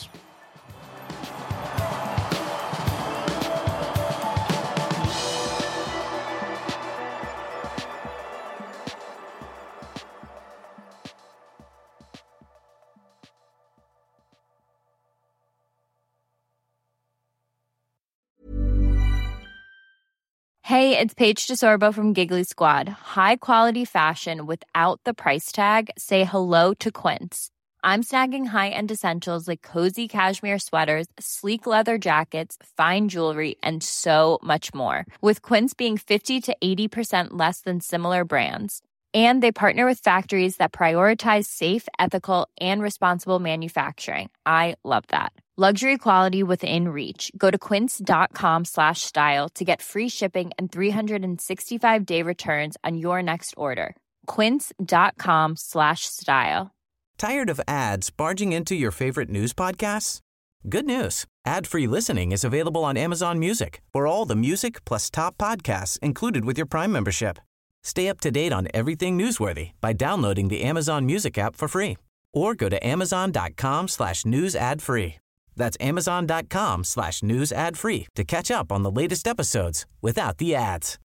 Speaker 12: Hey, it's Paige DeSorbo from Giggly Squad. High quality fashion without the price tag. Say hello to Quince. I'm snagging high-end essentials like cozy cashmere sweaters, sleek leather jackets, fine jewelry, and so much more. With Quince being fifty to eighty percent less than similar brands. And they partner with factories that prioritize safe, ethical, and responsible manufacturing. I love that. Luxury quality within reach. Go to quince.com slash style to get free shipping and three sixty-five day returns on your next order. Quince.com slash style.
Speaker 11: Tired of ads barging into your favorite news podcasts? Good news. Ad-free listening is available on Amazon Music for all the music plus top podcasts included with your Prime membership. Stay up to date on everything newsworthy by downloading the Amazon Music app for free or go to amazon.com slash news ad free. That's amazon.com slash news ad free to catch up on the latest episodes without the ads.